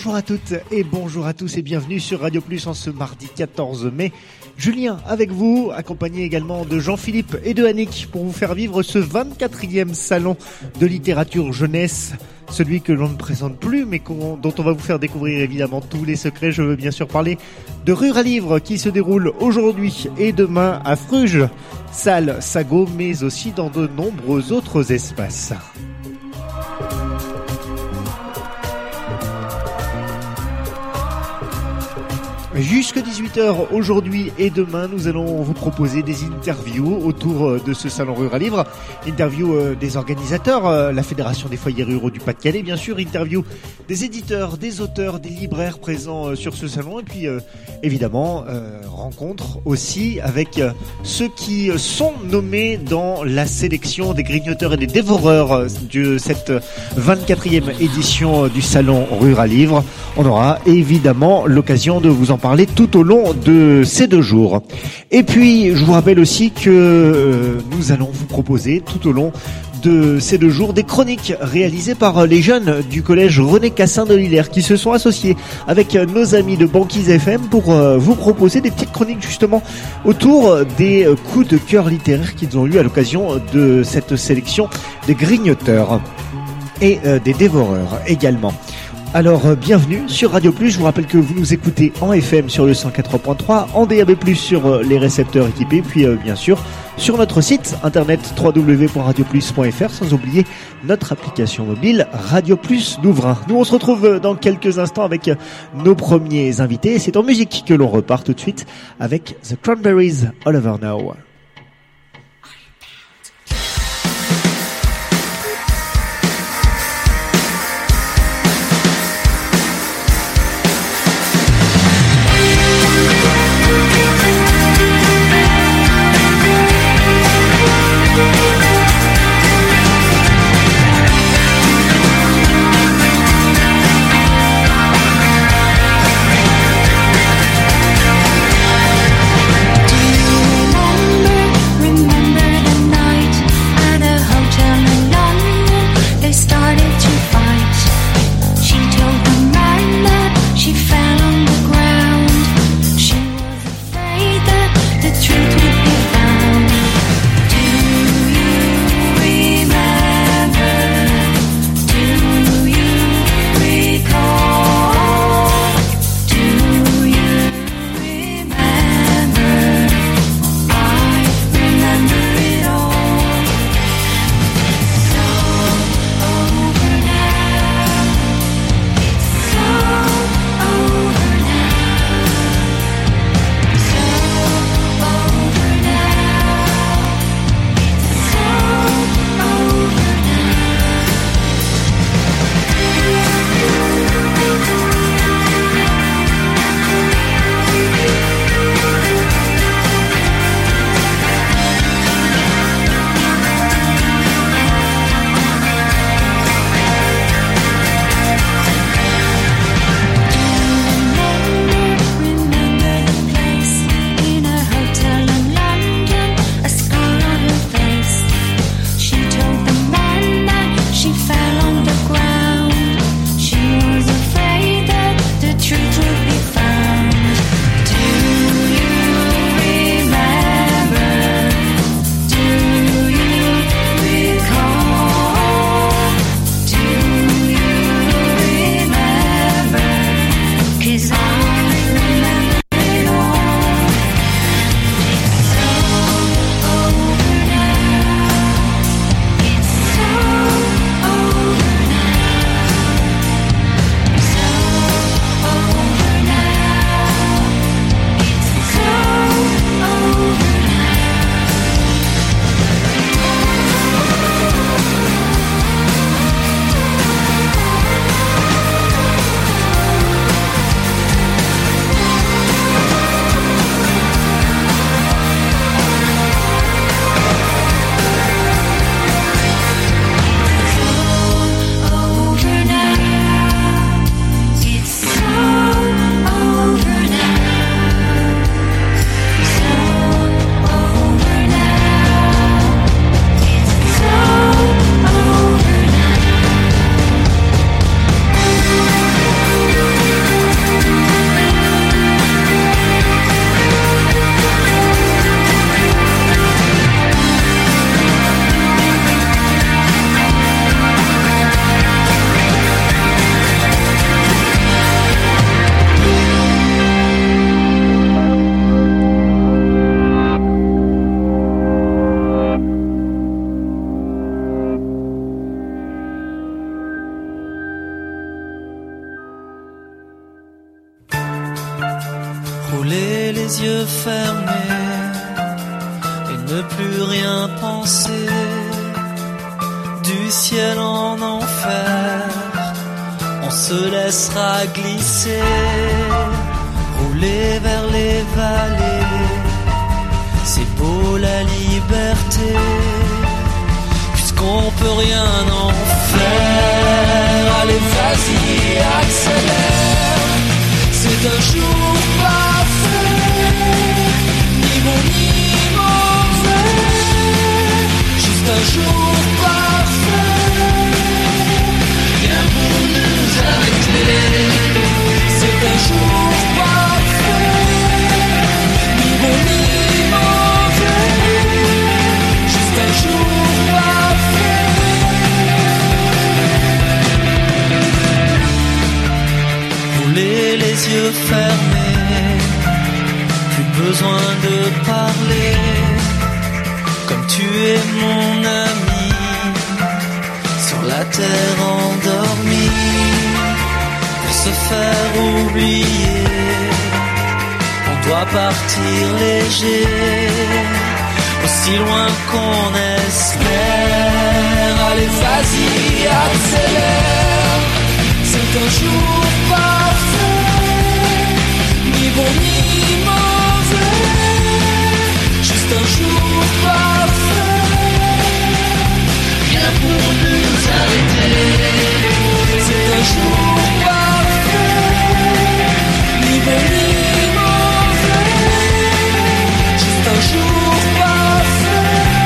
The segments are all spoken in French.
Bonjour à toutes et bonjour à tous et bienvenue sur Radio Plus en ce mardi 14 mai. Julien avec vous, accompagné également de Jean-Philippe et de Annick pour vous faire vivre ce 24e salon de littérature jeunesse. Celui que l'on ne présente plus mais dont on va vous faire découvrir évidemment tous les secrets. Je veux bien sûr parler de Ruralivre qui se déroule aujourd'hui et demain à Fruges, Salles, Sagot, mais aussi dans de nombreux autres espaces. Jusque 18h aujourd'hui et demain, nous allons vous proposer des interviews autour de ce salon Ruralivre. Interview des organisateurs, la Fédération des foyers ruraux du Pas-de-Calais bien sûr, interview des éditeurs, des auteurs, des libraires présents sur ce salon et puis évidemment rencontre aussi avec ceux qui sont nommés dans la sélection des grignoteurs et des dévoreurs de cette 24e édition du salon Ruralivre. On aura évidemment l'occasion de vous en parler tout au long de ces 2 jours. Et puis, je vous rappelle aussi que nous allons vous proposer tout au long de ces 2 jours des chroniques réalisées par les jeunes du collège René Cassin de Lillers qui se sont associés avec nos amis de Banquise FM pour vous proposer des petites chroniques justement autour des coups de cœur littéraires qu'ils ont eu à l'occasion de cette sélection des grignoteurs et des dévoreurs également. Alors bienvenue sur Radio Plus, je vous rappelle que vous nous écoutez en FM sur le 104.3, en DAB+, sur les récepteurs équipés, puis bien sûr sur notre site internet www.radioplus.fr, sans oublier notre application mobile Radio Plus Douvrin. Nous on se retrouve dans quelques instants avec nos premiers invités, c'est en musique que l'on repart tout de suite avec The Cranberries All Over Now. Do you remember yeux fermés et ne plus rien penser, du ciel en enfer, on se laissera glisser, rouler vers les vallées, c'est beau la liberté, puisqu'on peut rien en faire. Allez, vas-y, accélère, c'est un jour parfait, ni bon ni mauvais, juste un jour parfait, rien pour nous arrêter. C'est un jour parfait, ni bon ni mauvais, juste un jour parfait. Rouler les yeux fermés, plus besoin de parler, comme tu es mon ami, sur la terre endormie, pour se faire oublier, on doit partir léger, aussi loin qu'on espère. Allez, vas-y, accélère, c'est un jour parfait, ni bon ni mauvais, juste un jour parfait, rien pour nous arrêter. C'est un jour parfait, ni bon ni mauvais, juste un jour parfait.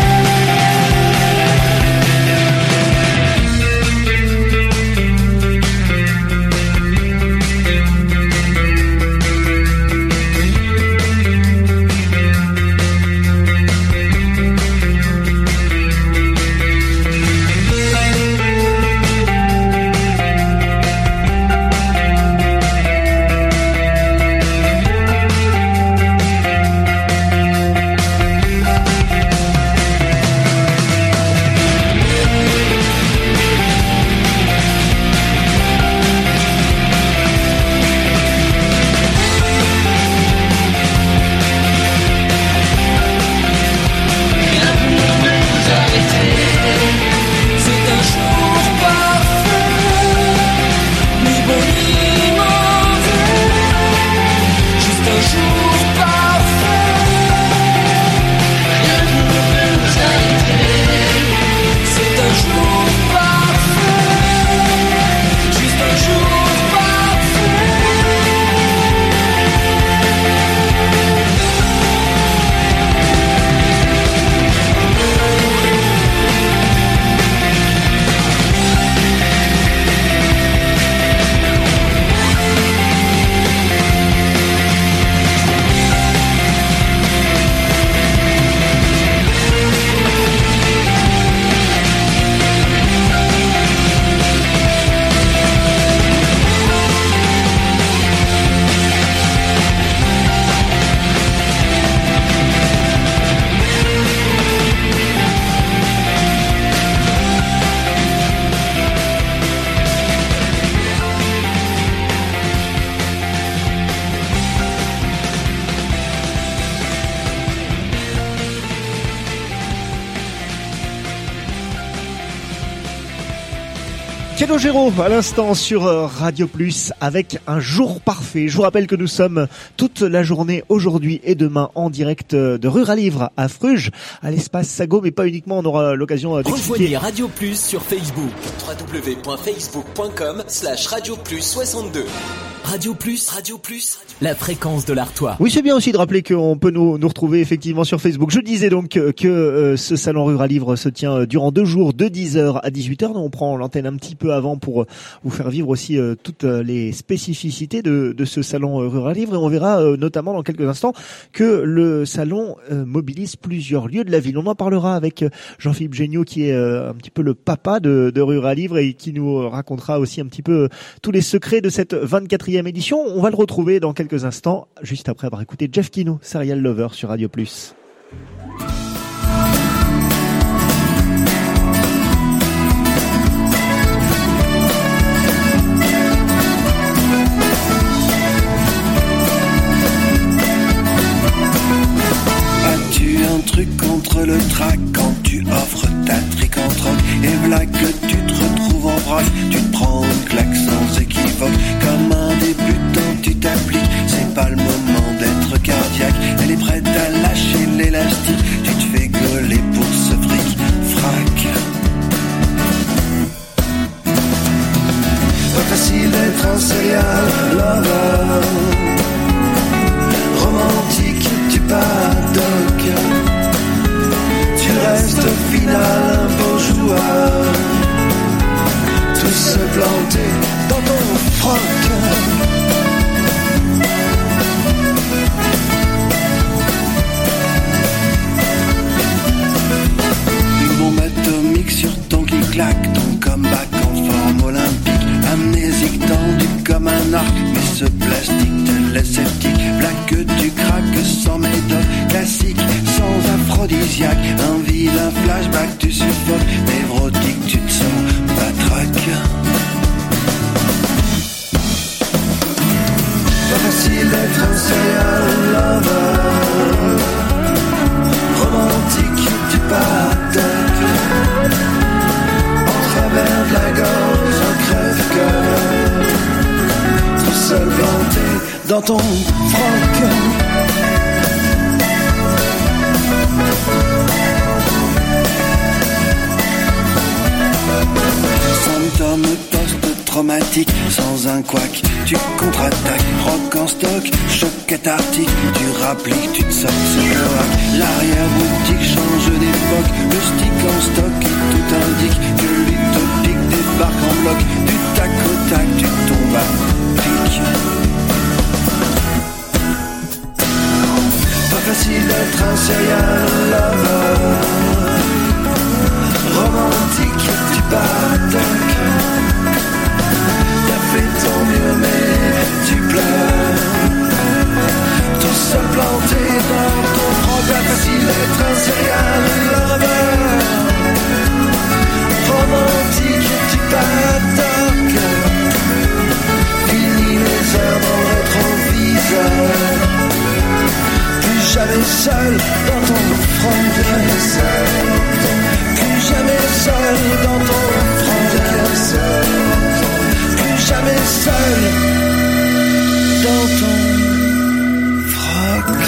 Calogero à l'instant sur Radio Plus avec un jour parfait. Je vous rappelle que nous sommes toute la journée aujourd'hui et demain en direct de Ruralivre à Fruges, à l'espace Sago, mais pas uniquement, on aura l'occasion d'expliquer. Rejoignez Radio Plus sur Facebook, www.facebook.com/radioplus62. Radio Plus, la fréquence de l'Artois. Oui, c'est bien aussi de rappeler qu'on peut nous retrouver effectivement sur Facebook. Je disais donc que ce salon Ruralivre se tient durant 2 jours de 10h à 18h. On prend l'antenne un petit peu avant pour vous faire vivre aussi toutes les spécificités de ce salon Ruralivre. Et on verra notamment dans quelques instants que le salon mobilise plusieurs lieux de la ville. On en parlera avec Jean-Philippe Géniaud qui est un petit peu le papa de Ruralivre et qui nous racontera aussi un petit peu tous les secrets de cette 24e édition. On va le retrouver dans quelques instants, juste après avoir écouté Jeff Kino, Serial Lover sur Radio Plus. contre le trac quand tu offres ta trique en troc. Et voilà que tu te retrouves en vrac, tu te prends une claque sans équivoque. Comme un débutant tu t'appliques, c'est pas le moment d'être cardiaque. Elle est prête à lâcher l'élastique, tu te fais gauler pour ce fric frac. Pas facile d'être un serial lover, romantique tu padoques, tu restes au final un beau joueur, tout se planter dans ton froc. Une bombe atomique sur ton qui claque, ton comeback en forme olympique, amnésique tendu comme un arc, mais ce plastique te laisse sceptique. Blague que tu craques sans méthode, classique sans aphrodisiaque, un vilain flashback tu suffoques, névrotique tu te sens patraque. Pas facile d'être un serial lover, romantique tu padoques, en travers de la gorge un crève-cœur, tout seul planté dans ton froc. Symptômes post-traumatiques, sans un couac, tu contre-attaques, rock en stock, choc cathartique, tu rappliques, tu te sors ce cloaque. L'arrière-boutique change d'époque, le stick en stock et tout indique que l'utopique débarque en bloc, du tac au tac, tu tombes à pic. Pas facile d'être un serial lover, romantique, tu padoques, t'as fait ton mieux mais tu pleures, tout seul planté dans ton front. Pas facile d'être un serial lover, romantique, tu padoques, fini les heures dans le rétroviseur, plus jamais seul dans ton front. Plus jamais seul dans ton froc, plus jamais seul dans ton froc.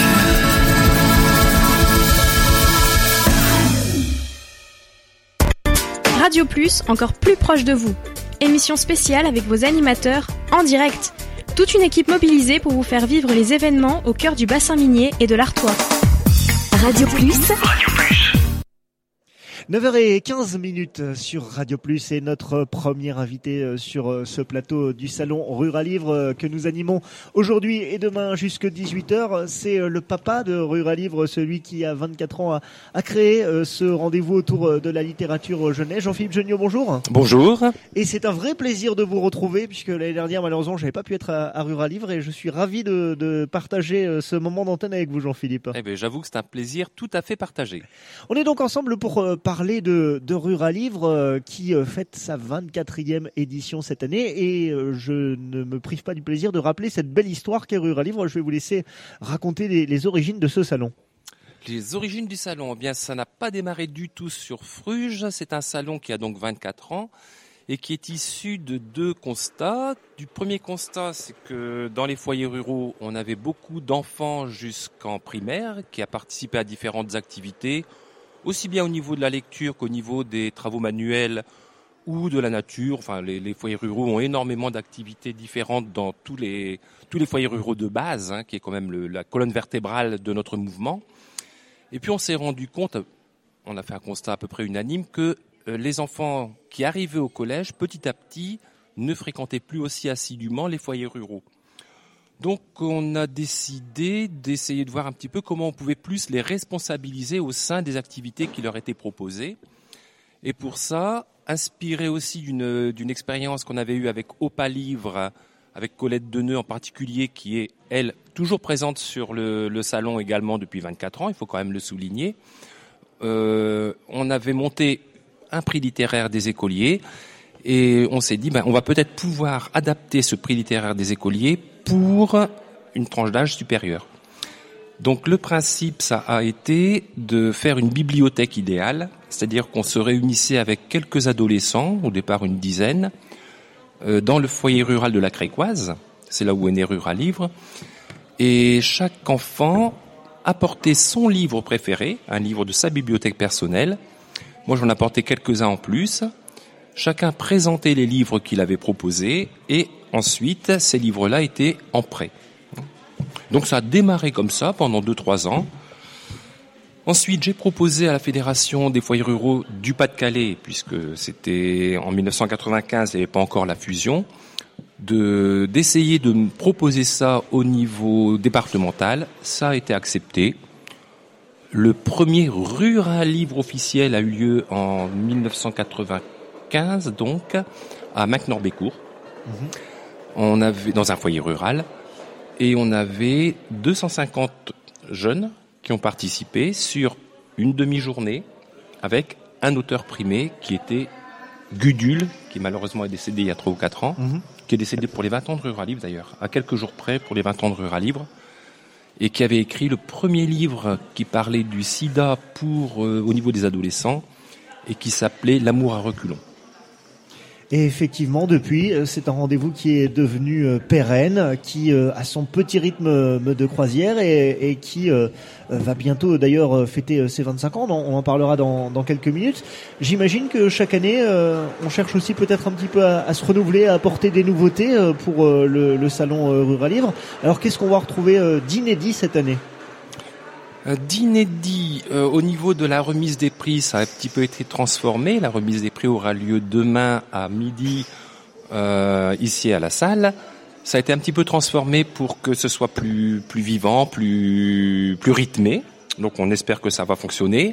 Radio Plus, encore plus proche de vous. Émission spéciale avec vos animateurs en direct. Toute une équipe mobilisée pour vous faire vivre les événements au cœur du bassin minier et de l'Artois. Radio Plus. 9h15 sur Radio Plus et notre premier invité sur ce plateau du salon Rural Livre que nous animons aujourd'hui et demain jusque 18h. C'est le papa de Rural Livre, celui qui a 24 ans a créé ce rendez-vous autour de la littérature jeunesse. Jean-Philippe Geniot, bonjour. Bonjour. Et c'est un vrai plaisir de vous retrouver puisque l'année dernière malheureusement j'avais pas pu être à Rural Livre et je suis ravi de partager ce moment d'antenne avec vous, Jean-Philippe. Eh bien, j'avoue que c'est un plaisir tout à fait partagé. On est donc ensemble pour parler de Rural Livre qui fête sa 24e édition cette année et je ne me prive pas du plaisir de rappeler cette belle histoire qu'est Rural Livre. Je vais vous laisser raconter les origines de ce salon. Les origines du salon, eh bien, ça n'a pas démarré du tout sur Fruges. C'est un salon qui a donc 24 ans et qui est issu de deux constats. Du premier constat, c'est que dans les foyers ruraux, on avait beaucoup d'enfants jusqu'en primaire qui a participé à différentes activités, aussi bien au niveau de la lecture qu'au niveau des travaux manuels ou de la nature. Enfin, les foyers ruraux ont énormément d'activités différentes dans tous les foyers ruraux de base, qui est quand même la colonne vertébrale de notre mouvement. Et puis on s'est rendu compte, on a fait un constat à peu près unanime, que les enfants qui arrivaient au collège, petit à petit, ne fréquentaient plus aussi assidûment les foyers ruraux. Donc on a décidé d'essayer de voir un petit peu comment on pouvait plus les responsabiliser au sein des activités qui leur étaient proposées. Et pour ça, inspiré aussi d'une expérience qu'on avait eue avec Opa Livre, avec Colette Deneux en particulier, qui est, elle, toujours présente sur le salon également depuis 24 ans, il faut quand même le souligner. On avait monté un prix littéraire des écoliers et on s'est dit, on va peut-être pouvoir adapter ce prix littéraire des écoliers pour une tranche d'âge supérieure. Donc le principe, ça a été de faire une bibliothèque idéale, c'est-à-dire qu'on se réunissait avec quelques adolescents, au départ une dizaine, dans le foyer rural de la Crécoise, c'est là où est né Ruralivre, et chaque enfant apportait son livre préféré, un livre de sa bibliothèque personnelle. Moi j'en apportais quelques-uns en plus. Chacun présentait les livres qu'il avait proposés et ensuite ces livres-là étaient en prêt. Donc ça a démarré comme ça pendant 2-3 ans. Ensuite, j'ai proposé à la Fédération des foyers ruraux du Pas-de-Calais, puisque c'était en 1995, il n'y avait pas encore la fusion, d'essayer de me proposer ça au niveau départemental. Ça a été accepté. Le premier Ruralivre officiel a eu lieu en 1995, donc, à Mac-Norbécourt. On avait, dans un foyer rural, et on avait 250 jeunes qui ont participé sur une demi-journée avec un auteur primé qui était Gudule, qui malheureusement est décédé il y a 3 ou 4 ans, qui est décédé pour les 20 ans de Ruralivre d'ailleurs, à quelques jours près pour les 20 ans de Ruralivre, et qui avait écrit le premier livre qui parlait du sida au niveau des adolescents, et qui s'appelait L'amour à reculons. Et effectivement, depuis, c'est un rendez-vous qui est devenu pérenne, qui a son petit rythme de croisière et qui va bientôt d'ailleurs fêter ses 25 ans. On en parlera dans quelques minutes. J'imagine que chaque année, on cherche aussi peut-être un petit peu à se renouveler, à apporter des nouveautés pour le salon Ruralivre. Alors qu'est-ce qu'on va retrouver d'inédit cette année ? D'inédit, au niveau de la remise des prix, ça a un petit peu été transformé. La remise des prix aura lieu demain à midi ici à la salle. Ça a été un petit peu transformé pour que ce soit plus vivant, plus rythmé. Donc on espère que ça va fonctionner.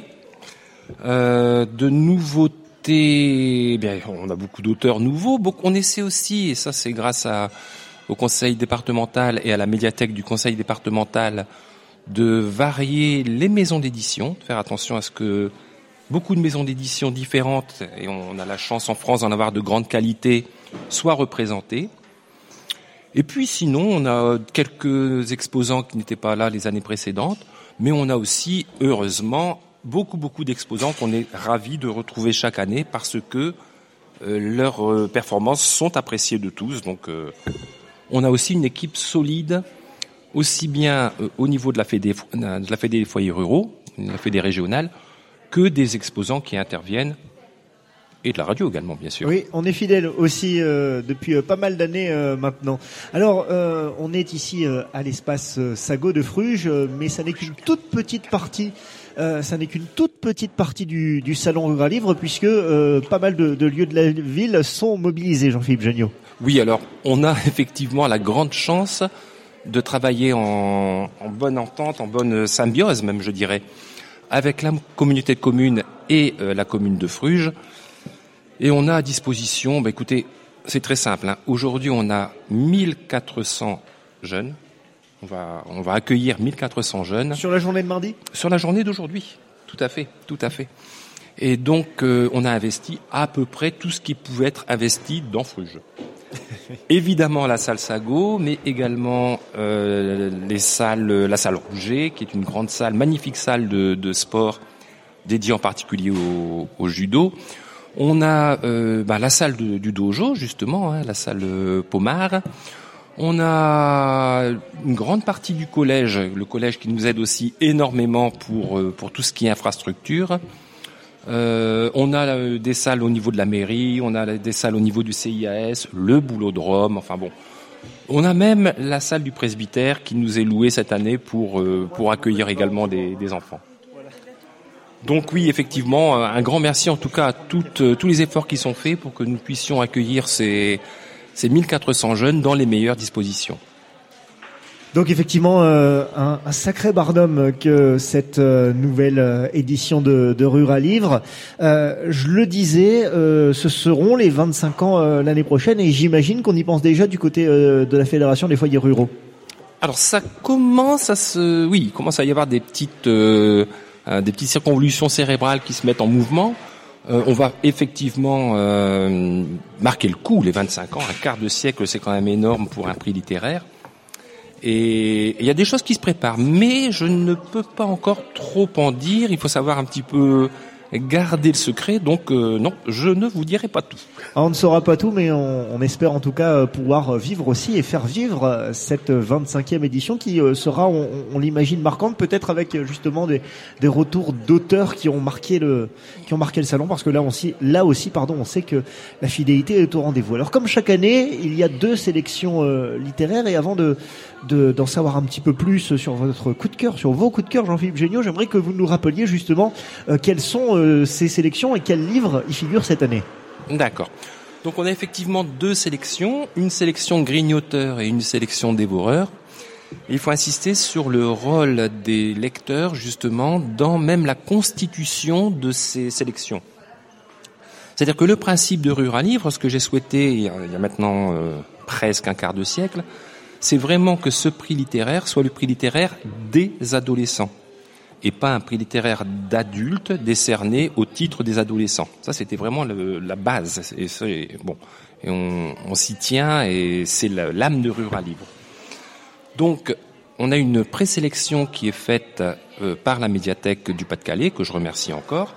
De nouveautés, eh bien on a beaucoup d'auteurs nouveaux. On essaie aussi, et ça c'est grâce au conseil départemental et à la médiathèque du conseil départemental, de varier les maisons d'édition, de faire attention à ce que beaucoup de maisons d'édition différentes, et on a la chance en France d'en avoir de grande qualité, soient représentées. Et puis sinon, on a quelques exposants qui n'étaient pas là les années précédentes, mais on a aussi, heureusement, beaucoup d'exposants qu'on est ravis de retrouver chaque année parce que leurs performances sont appréciées de tous. Donc on a aussi une équipe solide, aussi bien au niveau de la Fédé des foyers ruraux, de la Fédé régionale, que des exposants qui interviennent, et de la radio également, bien sûr. Oui, on est fidèle aussi depuis pas mal d'années maintenant. Alors, on est ici à l'espace Sagot de Fruges, mais ça n'est qu'une toute petite partie. Du salon Ruralivre, puisque pas mal de lieux de la ville sont mobilisés, Jean-Philippe Jagnot. Oui, alors on a effectivement la grande chance de travailler en bonne entente, en bonne symbiose même, je dirais, avec la communauté de communes et la commune de Fruges. Et on a à disposition, écoutez, c'est très simple, hein. Aujourd'hui, on a 1400 jeunes. On va accueillir 1400 jeunes. Sur la journée de mardi ? Sur la journée d'aujourd'hui. Tout à fait. Et donc, on a investi à peu près tout ce qui pouvait être investi dans Fruges. Évidemment la salle Sagot, mais également la salle Rouget, qui est une grande salle, magnifique salle de sport dédiée en particulier au judo. On a la salle du dojo, justement, hein, la salle Pomard. On a une grande partie du collège, le collège qui nous aide aussi énormément pour tout ce qui est infrastructure. On a des salles au niveau de la mairie, on a des salles au niveau du CIAS, le boulodrome, enfin bon. On a même la salle du presbytère qui nous est louée cette année pour accueillir également des enfants. Donc oui, effectivement, un grand merci en tout cas à tous les efforts qui sont faits pour que nous puissions accueillir ces 1400 jeunes dans les meilleures dispositions. Donc effectivement, un sacré barnum que cette nouvelle édition de Ruralivre. Je le disais, ce seront les 25 ans l'année prochaine, et j'imagine qu'on y pense déjà du côté de la Fédération des foyers ruraux. Alors ça commence il commence à y avoir des petites circonvolutions cérébrales qui se mettent en mouvement. On va effectivement marquer le coup, les 25 ans, un quart de siècle, c'est quand même énorme pour un prix littéraire. Et il y a des choses qui se préparent, mais je ne peux pas encore trop en dire. Il faut savoir un petit peu garder le secret, donc non, je ne vous dirai pas tout. Alors, on ne saura pas tout, mais on espère en tout cas pouvoir vivre aussi et faire vivre cette 25e édition qui sera, on l'imagine, marquante, peut-être avec justement des retours d'auteurs qui ont marqué le salon, parce que là aussi, on sait que la fidélité est au rendez-vous. Alors comme chaque année, il y a 2 sélections littéraires, et avant d'en savoir un petit peu plus sur votre coup de cœur, sur vos coups de cœur, Jean-Philippe Géniaud, j'aimerais que vous nous rappeliez justement quelles sont ces sélections et quels livres y figurent cette année. D'accord. Donc on a effectivement 2 sélections, une sélection grignoteur et une sélection dévoreur. Il faut insister sur le rôle des lecteurs justement dans même la constitution de ces sélections. C'est-à-dire que le principe de Ruralivre, ce que j'ai souhaité il y a maintenant presque un quart de siècle, c'est vraiment que ce prix littéraire soit le prix littéraire des adolescents et pas un prix littéraire d'adultes décerné au titre des adolescents. Ça, c'était vraiment la base. Et on s'y tient, et c'est l'âme de Ruralivre. Donc, on a une présélection qui est faite par la médiathèque du Pas-de-Calais, que je remercie encore.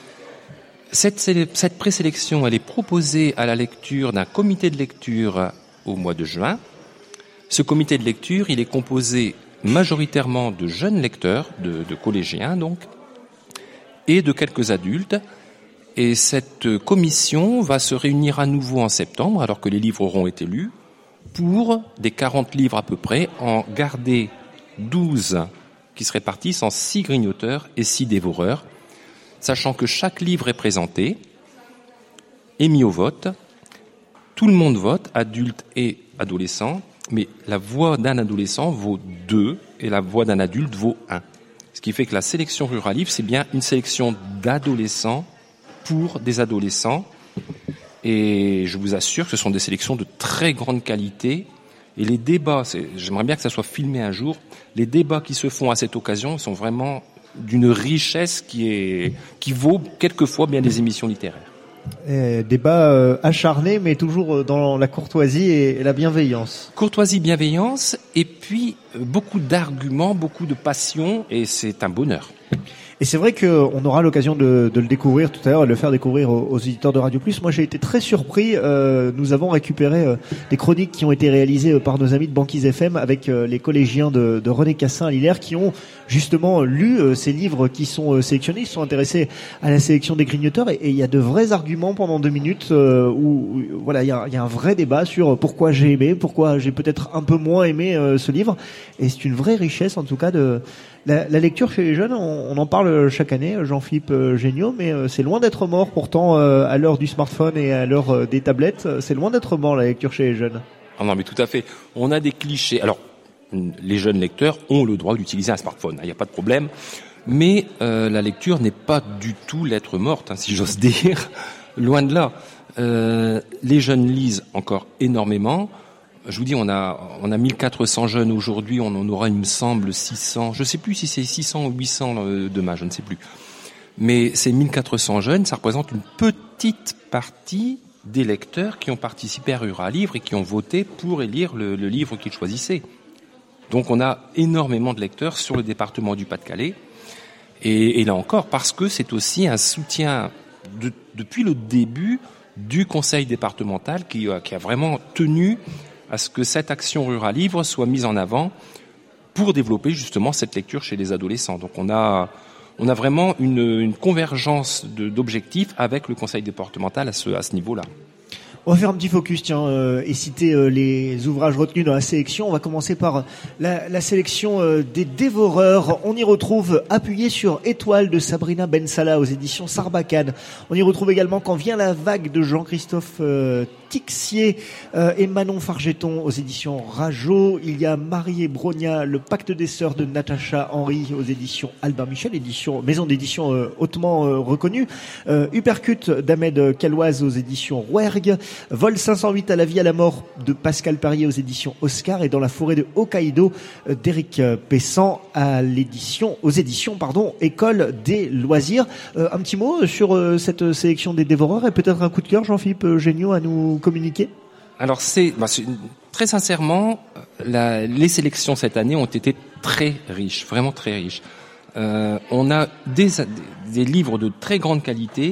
Cette présélection, elle est proposée à la lecture d'un comité de lecture au mois de juin. Ce comité de lecture, il est composé majoritairement de jeunes lecteurs, de collégiens donc, et de quelques adultes. Et cette commission va se réunir à nouveau en septembre, alors que les livres auront été lus, pour des 40 livres à peu près, en garder 12 qui se répartissent en 6 grignoteurs et 6 dévoreurs, sachant que chaque livre est présenté, est mis au vote. Tout le monde vote, adultes et adolescents, mais la voix d'un adolescent vaut 2 et la voix d'un adulte vaut 1. Ce qui fait que la sélection Ruralivre, c'est bien une sélection d'adolescents pour des adolescents. Et je vous assure que ce sont des sélections de très grande qualité. Et les débats, j'aimerais bien que ça soit filmé un jour, les débats qui se font à cette occasion sont vraiment d'une richesse qui vaut quelquefois bien des émissions littéraires. Débat acharné, mais toujours dans la courtoisie et la bienveillance. Courtoisie, bienveillance, et puis beaucoup d'arguments, beaucoup de passion, et c'est un bonheur. Et c'est vrai qu'on aura l'occasion de le découvrir tout à l'heure et de le faire découvrir aux auditeurs de Radio Plus. Moi, j'ai été très surpris. Nous avons récupéré des chroniques qui ont été réalisées par nos amis de Banquise FM avec les collégiens de René Cassin à Lillers qui ont justement lu ces livres qui sont sélectionnés. Ils se sont intéressés à la sélection des grignoteurs et il y a de vrais arguments pendant 2 minutes où voilà, il y a un vrai débat sur pourquoi j'ai aimé, pourquoi j'ai peut-être un peu moins aimé ce livre. Et c'est une vraie richesse en tout cas de la lecture chez les jeunes. On en parle chaque année, Jean-Philippe Géniaud, mais c'est loin d'être mort. Pourtant, à l'heure du smartphone et à l'heure des tablettes, c'est loin d'être mort la lecture chez les jeunes. Ah non, mais tout à fait. On a des clichés. Alors, les jeunes lecteurs ont le droit d'utiliser un smartphone, il n'y a pas de problème. Mais la lecture n'est pas du tout lettre morte, si j'ose dire. Loin de là. Les jeunes lisent encore énormément. Je vous dis, on a 1400 jeunes aujourd'hui, on en aura, il me semble, 600. Je sais plus si c'est 600 ou 800 demain, je ne sais plus. Mais ces 1400 jeunes, ça représente une petite partie des lecteurs qui ont participé à Ruralivre et qui ont voté pour élire le livre qu'ils choisissaient. Donc on a énormément de lecteurs sur le département du Pas-de-Calais. Et là encore, parce que c'est aussi un soutien depuis le début du conseil départemental qui a vraiment tenu à ce que cette action Ruralivre soit mise en avant pour développer justement cette lecture chez les adolescents. Donc on a vraiment une convergence d'objectifs avec le conseil départemental à ce niveau-là. On va faire un petit focus, et citer les ouvrages retenus dans la sélection. On va commencer par la sélection des dévoreurs. On y retrouve Appuyé sur Étoile de Sabrina Ben Salah aux éditions Sarbacane. On y retrouve également Quand vient la vague de Jean-Christophe Tixier et Manon Fargeton aux éditions Rajo. Il y a Marie et Bronia, Le Pacte des Sœurs de Natacha Henry aux éditions Albin Michel, maison d'édition hautement reconnue. Uppercut d'Ahmed Kaloise aux éditions Rouergue. Vol 508 à la vie à la mort de Pascal Perrier aux éditions Oscar et Dans la forêt de Hokkaido d'Éric Pessan aux éditions École des loisirs. Un petit mot sur cette sélection des dévoreurs et peut-être un coup de cœur, Jean-Philippe Géniaud, à nous communiquer. Alors c'est très sincèrement, les sélections cette année ont été très riches, vraiment très riches. On a des livres de très grande qualité.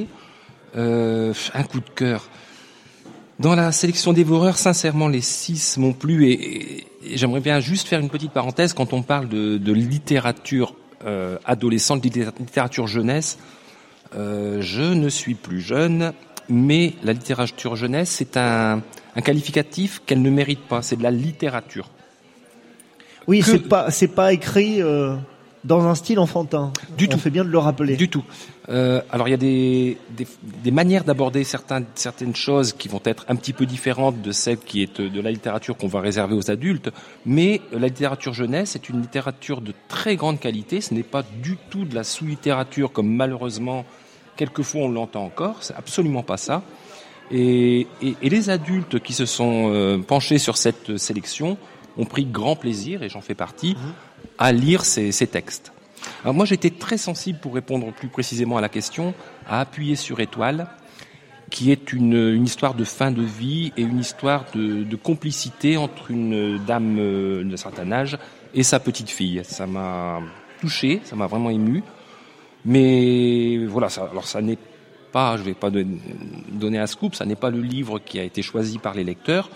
Un coup de cœur. Dans la sélection dévoreurs, sincèrement, les 6 m'ont plu et j'aimerais bien juste faire une petite parenthèse quand on parle de littérature adolescente, littérature jeunesse. Je ne suis plus jeune, mais la littérature jeunesse, c'est un qualificatif qu'elle ne mérite pas. C'est de la littérature. Oui, c'est pas écrit dans un style enfantin. On fait bien de le rappeler. Du tout. Alors il y a des manières d'aborder certaines choses qui vont être un petit peu différentes de celle qui est de la littérature qu'on va réserver aux adultes, mais la littérature jeunesse est une littérature de très grande qualité. Ce n'est pas du tout de la sous-littérature comme malheureusement quelquefois on l'entend encore. C'est absolument pas ça. Et les adultes qui se sont penchés sur cette sélection ont pris grand plaisir, et j'en fais partie, à lire ces textes. Alors moi j'étais très sensible, pour répondre plus précisément à la question, à appuyer sur Étoile, qui est une histoire de fin de vie et une histoire de complicité entre une dame d'un certain âge et sa petite fille. Ça m'a touché, ça m'a vraiment ému. Mais voilà, ça n'est pas, je vais pas donner un scoop, ça n'est pas le livre qui a été choisi par les lecteurs.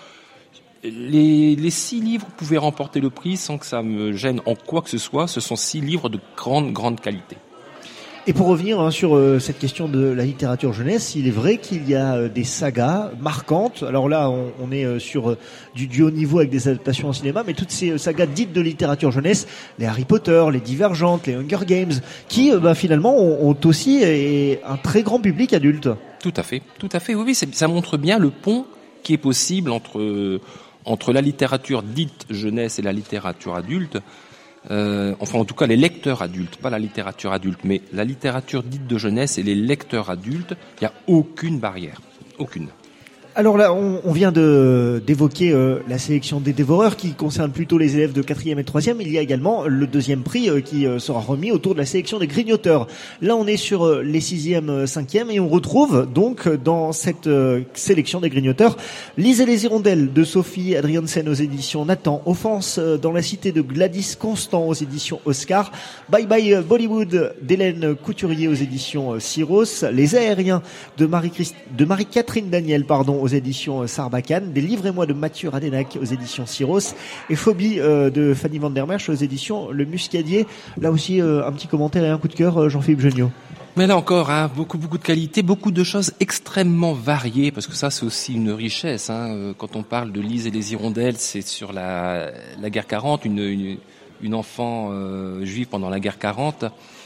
Les 6 livres pouvaient remporter le prix sans que ça me gêne en quoi que ce soit. Ce sont 6 livres de grande qualité. Et pour revenir sur cette question de la littérature jeunesse, il est vrai qu'il y a des sagas marquantes. Alors là, on est sur du haut niveau avec des adaptations au cinéma, mais toutes ces sagas dites de littérature jeunesse, les Harry Potter, les Divergentes, les Hunger Games, qui finalement ont aussi un très grand public adulte. Tout à fait. Oui, ça montre bien le pont qui est possible entre la littérature dite jeunesse et la littérature adulte. Enfin, en tout cas, les lecteurs adultes, pas la littérature adulte, mais la littérature dite de jeunesse et les lecteurs adultes, il n'y a aucune barrière. Aucune. Alors là, on vient d'évoquer la sélection des dévoreurs qui concerne plutôt les élèves de 4e et 3e. Il y a également le 2e prix qui sera remis autour de la sélection des grignoteurs. Là, on est sur les 6e, 5e et on retrouve donc dans cette sélection des grignoteurs Lise et les hirondelles de Sophie Adriansen aux éditions Nathan, Offense dans la cité de Gladys Constant aux éditions Oscar, Bye Bye Bollywood d'Hélène Couturier aux éditions Syros, Les Aériens de Marie-Catherine Daniel, aux éditions Sarbacane, Des livres et moi de Mathieu Radenac aux éditions Syros et Phobie de Fanny Van der Merch aux éditions Le Muscadier. Là aussi un petit commentaire et un coup de cœur, Jean-Philippe Geniot. Mais là encore, beaucoup de qualité, beaucoup de choses extrêmement variées, parce que ça c'est aussi une richesse. Quand on parle de Lise et les hirondelles, c'est sur la guerre 40, une enfant juive pendant la guerre 40.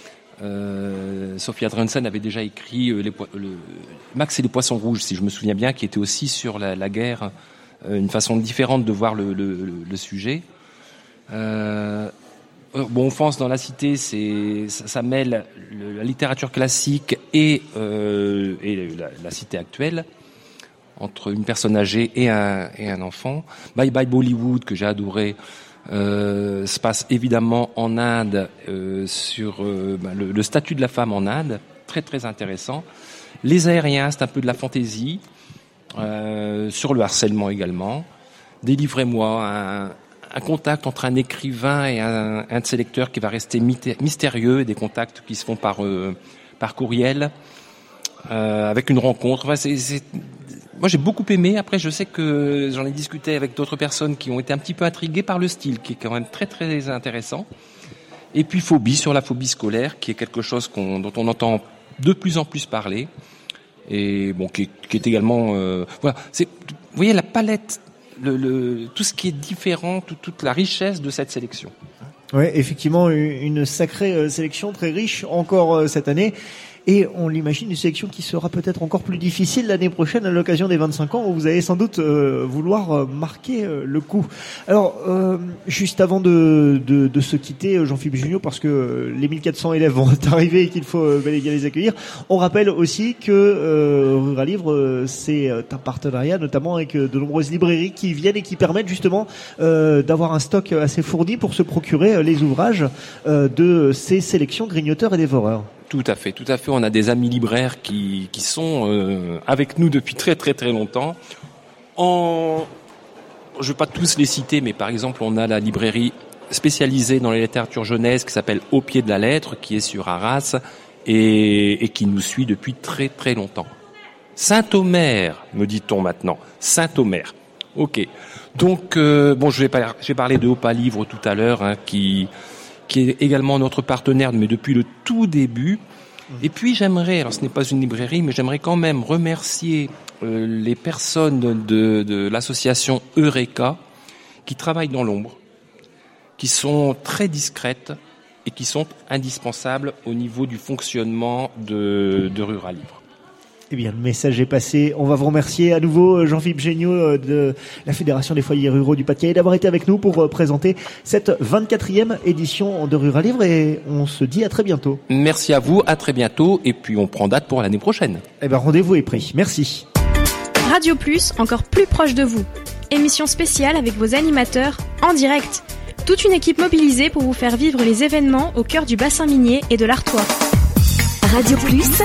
Sophie Adriansen avait déjà écrit Max et les poissons rouges, si je me souviens bien, qui était aussi sur la guerre, une façon différente de voir le sujet. Offense dans la cité, ça mêle la littérature classique et la cité actuelle, entre une personne âgée et un enfant. Bye Bye Bollywood, que j'ai adoré, se passe évidemment en Inde, sur le statut de la femme en Inde, très très intéressant. Les Aériens, c'est un peu de la fantaisie, sur le harcèlement également. Délivrez-moi, un contact entre un écrivain et un de ses lecteurs qui va rester mystérieux, des contacts qui se font par courriel, avec une rencontre. Enfin, moi j'ai beaucoup aimé. Après, je sais que j'en ai discuté avec d'autres personnes qui ont été un petit peu intriguées par le style, qui est quand même très très intéressant. Et puis Phobie, sur la phobie scolaire, qui est quelque chose dont on entend de plus en plus parler, et qui est également voilà. Vous voyez la palette, tout ce qui est différent, toute la richesse de cette sélection. Ouais, effectivement, une sacrée sélection, très riche encore cette année. Et on l'imagine, une sélection qui sera peut-être encore plus difficile l'année prochaine à l'occasion des 25 ans où vous allez sans doute vouloir marquer le coup. Alors, juste avant de se quitter, Jean-Philippe Geniot, parce que les 1400 élèves vont arriver et qu'il faut bel et bien les accueillir, on rappelle aussi que Rural Livre, c'est un partenariat notamment avec de nombreuses librairies qui viennent et qui permettent justement d'avoir un stock assez fourni pour se procurer les ouvrages de ces sélections grignoteurs et dévoreurs. Tout à fait. On a des amis libraires qui sont avec nous depuis très très très longtemps. En je vais pas tous les citer, mais par exemple, on a la librairie spécialisée dans la littérature jeunesse qui s'appelle Au pied de la lettre, qui est sur Arras et qui nous suit depuis très très longtemps. Saint-Omer, me dit-on maintenant. Saint-Omer. Ok. Donc, je vais parler de Opa Livre tout à l'heure, hein, qui est également notre partenaire, mais depuis le tout début. Et puis j'aimerais, alors ce n'est pas une librairie, mais j'aimerais quand même remercier les personnes de l'association Eureka qui travaillent dans l'ombre, qui sont très discrètes et qui sont indispensables au niveau du fonctionnement de Rural Livre. Eh bien, le message est passé. On va vous remercier à nouveau, Jean-Philippe Géniaud de la Fédération des foyers ruraux du Pas-de-Calais, d'avoir été avec nous pour présenter cette 24e édition de Rural Livre, et on se dit à très bientôt. Merci à vous, à très bientôt, et puis on prend date pour l'année prochaine. Eh bien, rendez-vous est pris. Merci. Radio Plus, encore plus proche de vous. Émission spéciale avec vos animateurs en direct. Toute une équipe mobilisée pour vous faire vivre les événements au cœur du bassin minier et de l'Artois. Radio Plus.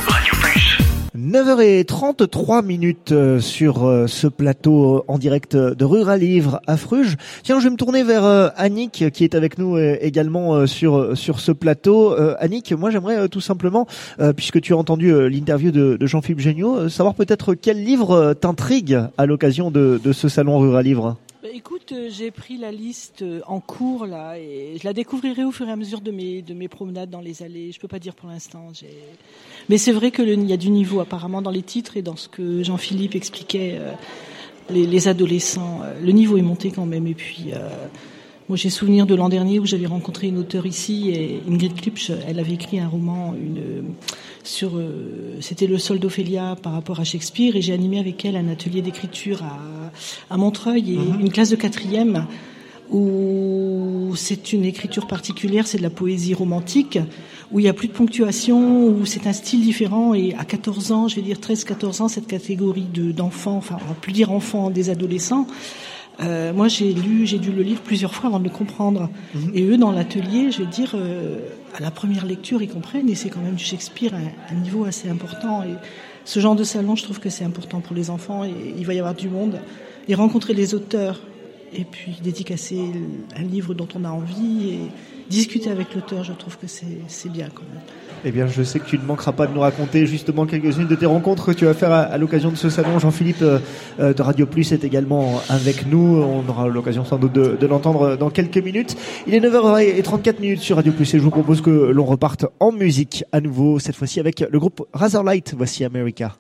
9h33 sur ce plateau en direct de Rural Livre à Fruges. Tiens, je vais me tourner vers Annick qui est avec nous également sur ce plateau. Annick, moi j'aimerais tout simplement, puisque tu as entendu l'interview de Jean-Philippe Géniaud, savoir peut-être quel livre t'intrigue à l'occasion de ce salon Rural Livre. Écoute, j'ai pris la liste en cours là et je la découvrirai au fur et à mesure de mes promenades dans les allées. Je peux pas dire pour l'instant. Mais c'est vrai que il y a du niveau apparemment dans les titres et dans ce que Jean-Philippe expliquait. Les adolescents, le niveau est monté quand même. Et puis, moi j'ai souvenir de l'an dernier où j'avais rencontré une auteure ici, et Ingrid Klüpsch, elle avait écrit un roman c'était le sol d'Ophélia par rapport à Shakespeare, et j'ai animé avec elle un atelier d'écriture à Montreuil, et une classe de 4e où c'est une écriture particulière, c'est de la poésie romantique, où il y a plus de ponctuation, où c'est un style différent, et à 14 ans, je vais dire 13-14 ans, cette catégorie d'enfants, enfin on va plus dire enfants, des adolescents, moi j'ai dû le lire plusieurs fois avant de le comprendre. Et eux dans l'atelier, je vais dire, à la première lecture ils comprennent, et c'est quand même du Shakespeare à un niveau assez important. Et ce genre de salon, je trouve que c'est important pour les enfants, et il va y avoir du monde. Et rencontrer les auteurs, et puis dédicacer un livre dont on a envie, et discuter avec l'auteur, je trouve que c'est bien quand même. Eh bien, je sais que tu ne manqueras pas de nous raconter justement quelques-unes de tes rencontres que tu vas faire à l'occasion de ce salon. Jean-Philippe de Radio Plus est également avec nous. On aura l'occasion sans doute de l'entendre dans quelques minutes. Il est 9h34 sur Radio Plus et je vous propose que l'on reparte en musique à nouveau, cette fois-ci avec le groupe Razorlight. Voici America.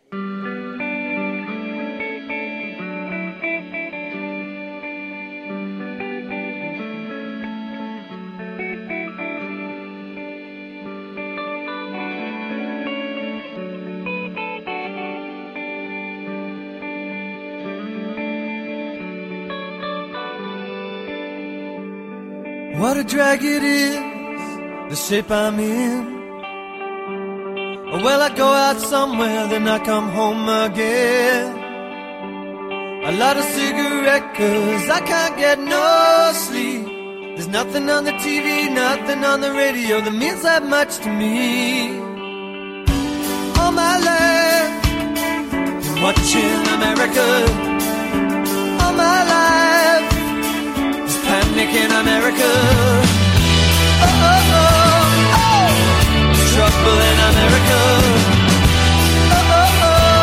What a drag it is, the shape I'm in. Well, I go out somewhere, then I come home again. I light a cigarette 'cause I can't get no sleep. There's nothing on the TV, nothing on the radio that means that much to me. All my life, been watching America. All my life, panic in America. Oh, oh, oh, oh. Trouble in America. Oh, oh,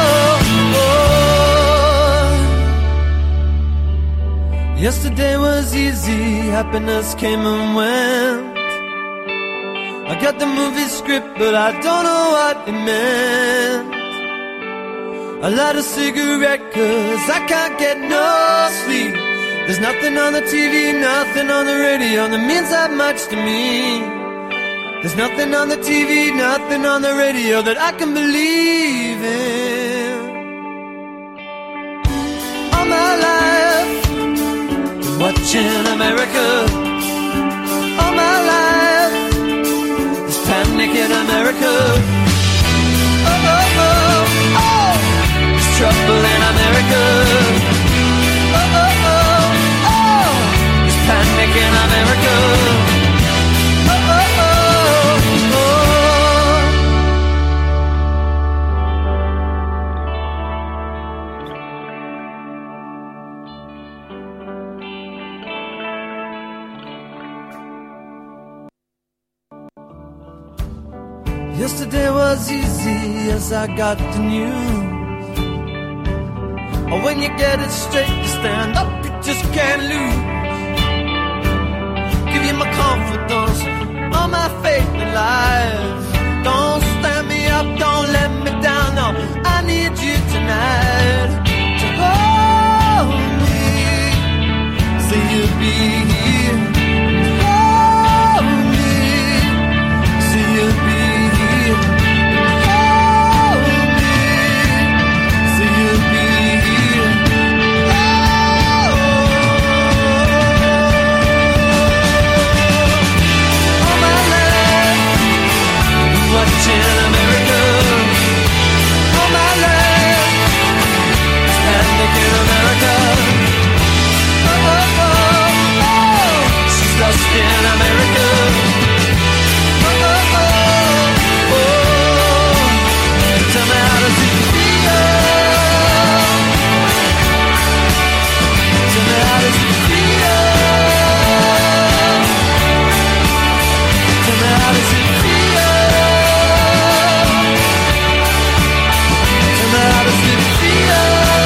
oh, oh. Yesterday was easy, happiness came and went. I got the movie script, but I don't know what it meant. I light a cigarette 'cause I can't get no sleep. There's nothing on the TV, nothing on the radio that means that much to me. There's nothing on the TV, nothing on the radio that I can believe in. All my life, been watching America. All my life, there's panic in America. Oh, oh, oh, oh, there's trouble in America. Oh, oh, oh. Panic in America. Oh, oh, oh, oh. Yesterday was easy as I got the news. Oh, when you get it straight, you stand up, you just can't lose. Give you my confidence, all my faith in life. Don't stand me up, don't let me down, no, I need you tonight to hold me, say you'll be here. Hold me, say you'll be here. Hold me, say you'll be here. All my life, watching America. All my life, standing in America. Oh, oh, oh, oh, she's lost in America. Oh, oh, oh, oh, tell me how does it feel? Tell me how does it feel? Tell me how does it feel? Tell me how does it feel?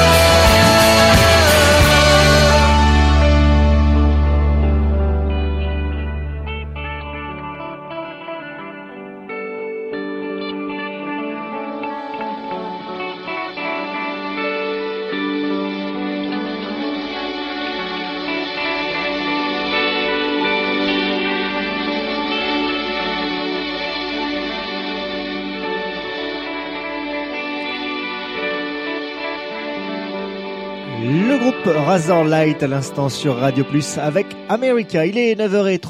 Le groupe Razorlight à l'instant sur Radio Plus avec America. Il est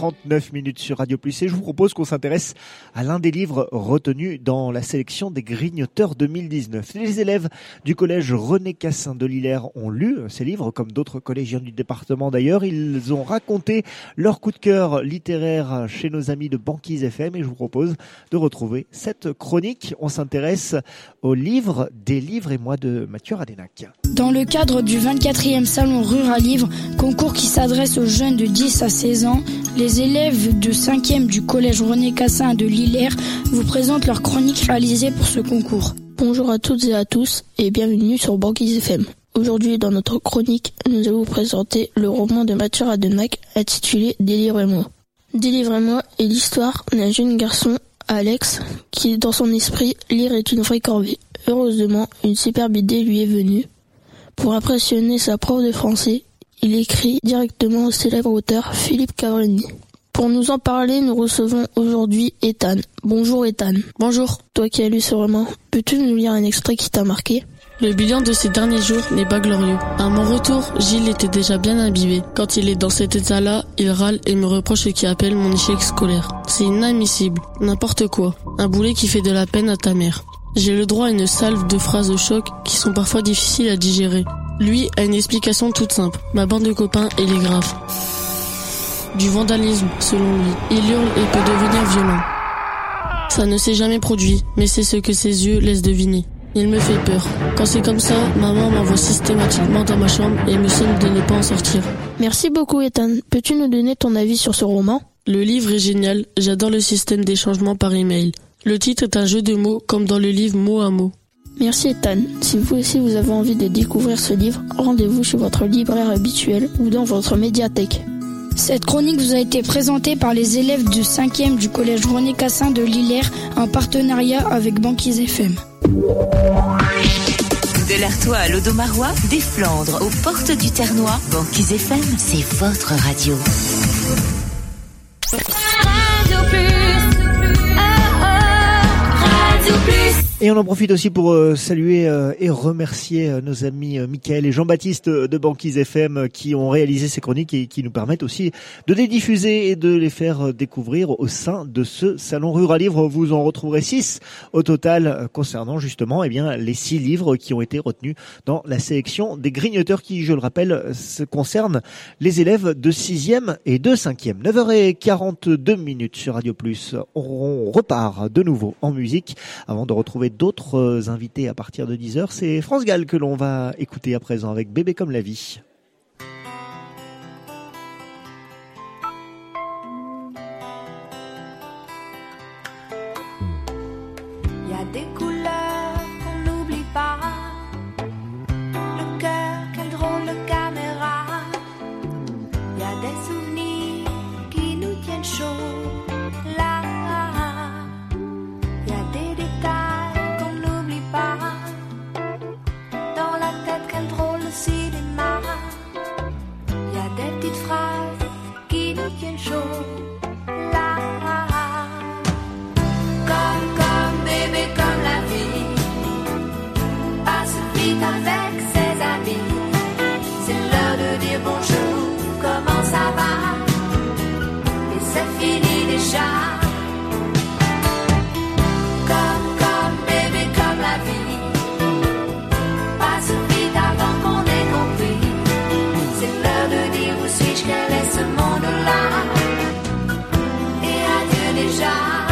9h39 sur Radio Plus et je vous propose qu'on s'intéresse à l'un des livres retenus dans la sélection des Grignoteurs 2019. Les élèves du collège René Cassin de Lillers ont lu ces livres, comme d'autres collégiens du département d'ailleurs. Ils ont raconté leur coup de cœur littéraire chez nos amis de Banquise FM et je vous propose de retrouver cette chronique. On s'intéresse au livre des livres et moi de Mathieu Radénac. Dans le cadre du 24e Salon Rural Livre, concours qui s'adresse aux jeunes de 10 à 16 ans, les élèves de 5e du collège René Cassin de Lillers vous présentent leur chronique réalisée pour ce concours. Bonjour à toutes et à tous et bienvenue sur Banquise FM. Aujourd'hui, dans notre chronique, nous allons vous présenter le roman de Mathieu Radénac intitulé Délivrez-moi. Délivrez-moi est l'histoire d'un jeune garçon, Alex, qui, dans son esprit, lire est une vraie corvée. Heureusement, une superbe idée lui est venue. Pour impressionner sa prof de français, il écrit directement au célèbre auteur Philippe Cavrini. Pour nous en parler, nous recevons aujourd'hui Ethan. Bonjour Ethan. Bonjour. Toi qui as lu ce roman, peux-tu nous lire un extrait qui t'a marqué ? Le bilan de ces derniers jours n'est pas glorieux. À mon retour, Gilles était déjà bien imbibé. Quand il est dans cet état-là, il râle et me reproche ce qu'il appelle mon échec scolaire. C'est inadmissible. N'importe quoi. Un boulet qui fait de la peine à ta mère. J'ai le droit à une salve de phrases de choc qui sont parfois difficiles à digérer. Lui a une explication toute simple. Ma bande de copains, elle est grave. Du vandalisme, selon lui. Il hurle et peut devenir violent. Ça ne s'est jamais produit, mais c'est ce que ses yeux laissent deviner. Il me fait peur. Quand c'est comme ça, maman m'envoie systématiquement dans ma chambre et me somme de ne pas en sortir. Merci beaucoup Ethan. Peux-tu nous donner ton avis sur ce roman ? Le livre est génial. J'adore le système d'échangement par email. Le titre est un jeu de mots comme dans le livre mot à mot. Merci Ethan. Si vous aussi vous avez envie de découvrir ce livre, rendez-vous chez votre libraire habituel ou dans votre médiathèque. Cette chronique vous a été présentée par les élèves du 5e du collège René Cassin de Lillers en partenariat avec Banquise FM. De l'Artois à l'Audomarois, des Flandres aux portes du Ternois, Banquise FM, c'est votre radio. Radio Plus. Radio Plus. Et on en profite aussi pour saluer et remercier nos amis Mickaël et Jean-Baptiste de Banquise FM qui ont réalisé ces chroniques et qui nous permettent aussi de les diffuser et de les faire découvrir au sein de ce Salon Rural Livre. Vous en retrouverez 6 au total concernant justement les 6 livres qui ont été retenus dans la sélection des Grignoteurs qui, je le rappelle, concernent les élèves de 6e et de 5e. 9h42 sur Radio Plus. On repart de nouveau en musique avant de retrouver d'autres invités à partir de 10h. C'est France Gall que l'on va écouter à présent avec Bébé comme la vie. vite avec ses amis. C'est l'heure de dire bonjour, comment ça va? Et c'est fini déjà. Comme bébé, comme la vie. Passe vite avant qu'on ait compris. C'est l'heure de dire où suis-je, quel est ce monde-là? Et adieu déjà.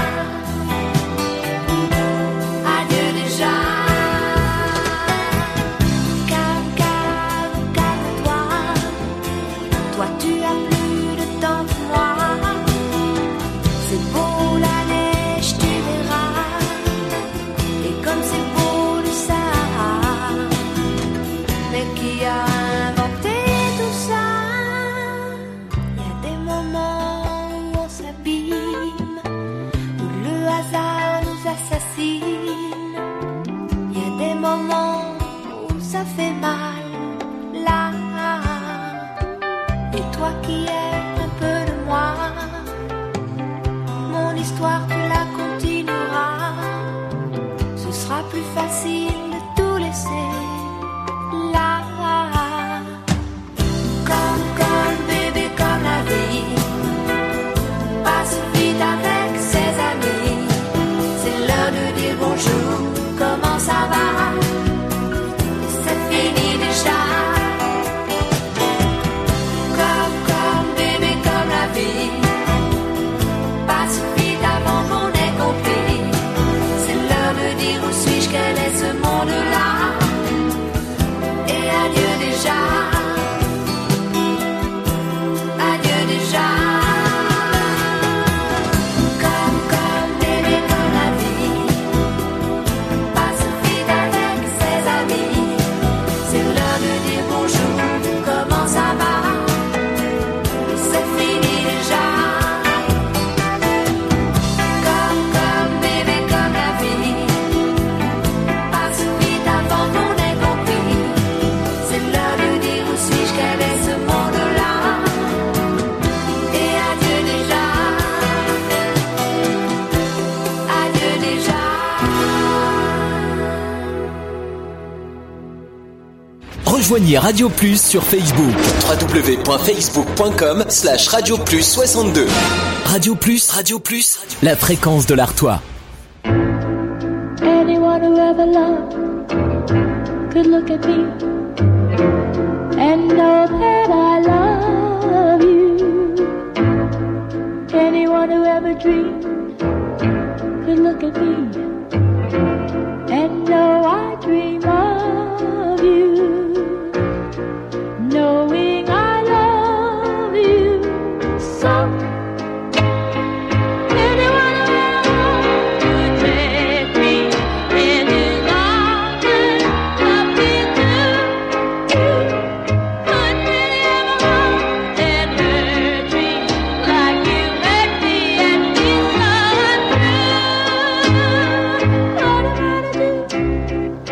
Rejoignez Radio Plus sur Facebook. www.facebook.com/Radio Plus 62. Radio Plus, la fréquence de l'Artois. Anyone who ever loved could look at me and know that I love you. Anyone who ever dreamed could look at me and know I dream of you. Knowing I love you so. Anyone who ever would take me in his arms and love me too. Could really ever love and hurt me like you hurt me and me so untrue. What am I to do?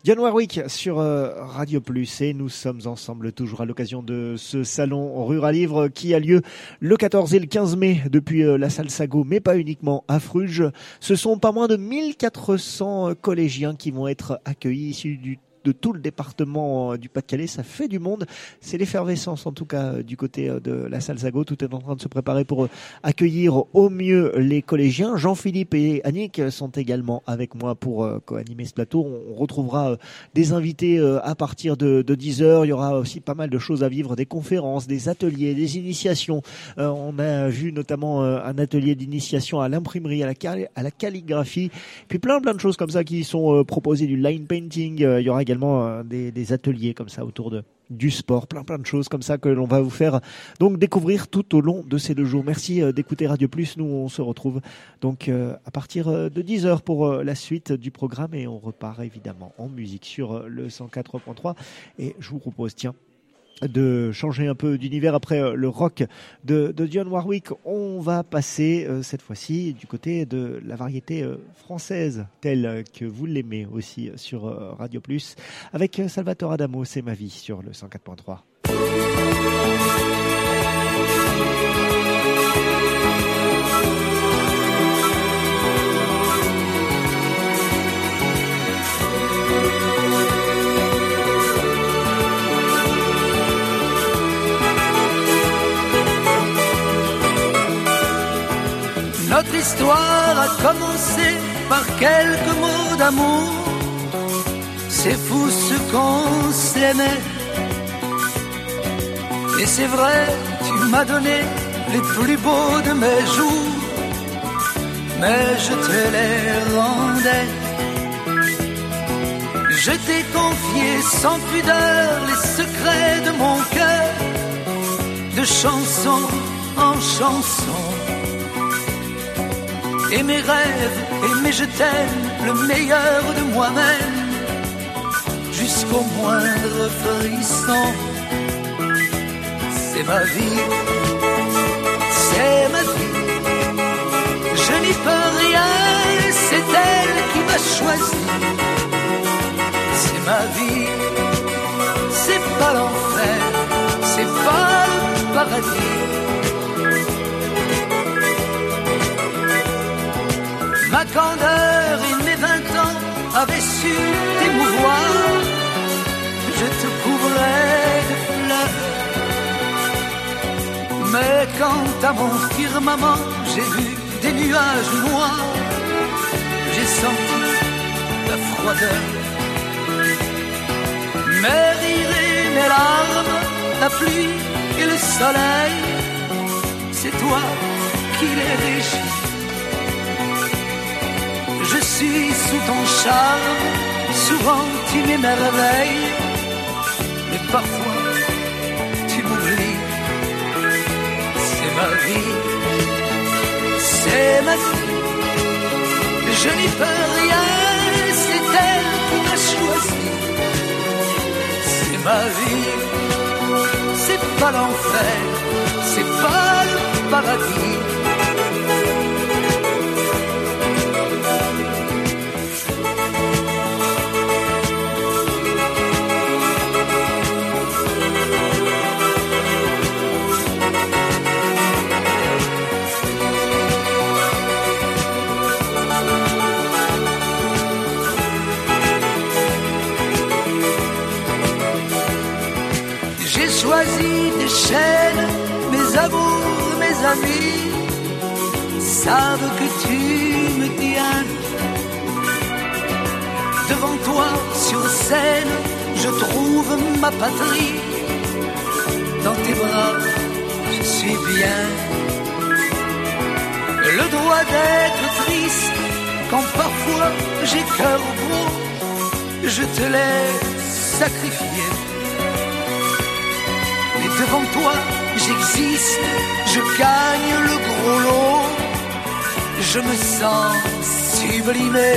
Dionne Warwick sur Radio Plus et nous sommes ensemble toujours à l'occasion de ce salon Rural Livre qui a lieu le 14 et le 15 mai depuis la salle Sago, mais pas uniquement à Fruges. Ce sont pas moins de 1400 collégiens qui vont être accueillis issus de tout le département du Pas-de-Calais. Ça fait du monde. C'est l'effervescence, en tout cas, du côté de la salle Sago. Tout est en train de se préparer pour accueillir au mieux les collégiens. Jean-Philippe et Annick sont également avec moi pour co-animer ce plateau. On retrouvera des invités à partir de 10h. Il y aura aussi pas mal de choses à vivre, des conférences, des ateliers, des initiations. On a vu notamment un atelier d'initiation à l'imprimerie, à la calligraphie, puis plein de choses comme ça qui sont proposées, du line painting. Il y aura également des ateliers comme ça autour du sport, plein de choses comme ça que l'on va vous faire donc découvrir tout au long de ces 2 jours. Merci d'écouter Radio Plus. Nous, on se retrouve donc à partir de 10h pour la suite du programme et on repart évidemment en musique sur le 104.3 et je vous propose, de changer un peu d'univers après le rock de Dionne Warwick. On va passer cette fois-ci du côté de la variété française telle que vous l'aimez aussi sur Radio Plus avec Salvatore Adamo, C'est ma vie sur le 104.3. Notre histoire a commencé par quelques mots d'amour. C'est fou ce qu'on s'aimait. Et c'est vrai, tu m'as donné les plus beaux de mes jours, mais je te les rendais. Je t'ai confié sans pudeur les secrets de mon cœur, de chanson en chanson. Et mes rêves, et mes je t'aime, le meilleur de moi-même, jusqu'au moindre frisson. C'est ma vie, c'est ma vie, je n'y peux rien, c'est elle qui m'a choisi. C'est ma vie, c'est pas l'enfer, c'est pas le paradis. Ma candeur et mes 20 ans avaient su t'émouvoir. Je te couvrais de fleurs. Mais quand à mon firmament j'ai vu des nuages noirs, j'ai senti la froideur. Mes rires et mes larmes, la pluie et le soleil, c'est toi qui les régis. Je suis sous ton charme, souvent tu m'émerveilles, mais parfois tu m'oublies. C'est ma vie, c'est ma vie, je n'y peux rien, c'est elle qui m'a choisi. C'est ma vie, c'est pas l'enfer, c'est pas le paradis. Choisi des chaînes, mes amours, mes amis savent que tu me tiens. Devant toi sur scène, je trouve ma patrie. Dans tes bras, je suis bien. Le droit d'être triste quand parfois j'ai cœur gros, je te l'ai sacrifié. Devant toi, j'existe, je gagne le gros lot, je me sens sublimé.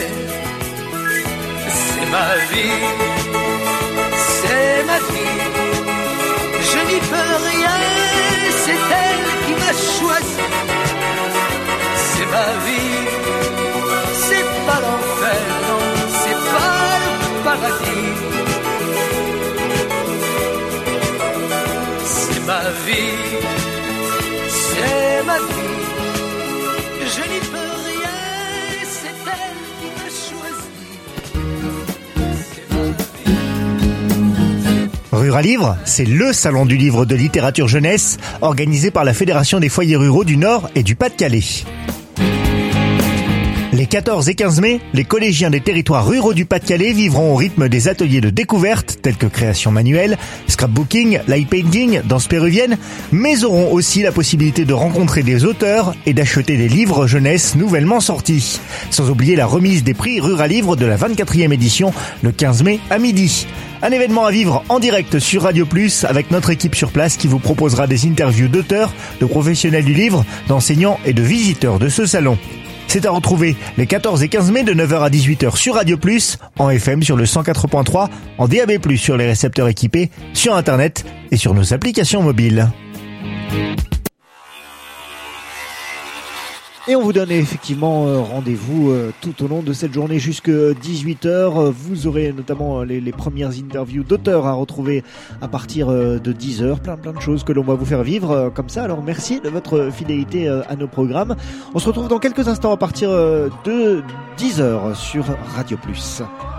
C'est ma vie, c'est ma vie, je n'y peux rien, c'est elle qui m'a choisi. C'est ma vie, c'est pas l'enfer, non, c'est pas le paradis. C'est ma vie, c'est ma vie. Je n'y peux rien, c'est elle qui m'a choisi. Ruralivre, c'est le salon du livre de littérature jeunesse organisé par la Fédération des foyers ruraux du Nord et du Pas-de-Calais. Les 14 et 15 mai, les collégiens des territoires ruraux du Pas-de-Calais vivront au rythme des ateliers de découverte tels que création manuelle, scrapbooking, light painting, danse péruvienne, mais auront aussi la possibilité de rencontrer des auteurs et d'acheter des livres jeunesse nouvellement sortis. Sans oublier la remise des prix Ruralivre de la 24e édition le 15 mai à midi. Un événement à vivre en direct sur Radio Plus avec notre équipe sur place qui vous proposera des interviews d'auteurs, de professionnels du livre, d'enseignants et de visiteurs de ce salon. C'est à retrouver les 14 et 15 mai de 9h à 18h sur Radio Plus, en FM sur le 104.3, en DAB+, sur les récepteurs équipés, sur Internet et sur nos applications mobiles. Et on vous donne effectivement rendez-vous tout au long de cette journée jusqu'à 18h. Vous aurez notamment les premières interviews d'auteurs à retrouver à partir de 10h. Plein de choses que l'on va vous faire vivre comme ça. Alors merci de votre fidélité à nos programmes. On se retrouve dans quelques instants à partir de 10h sur Radio Plus.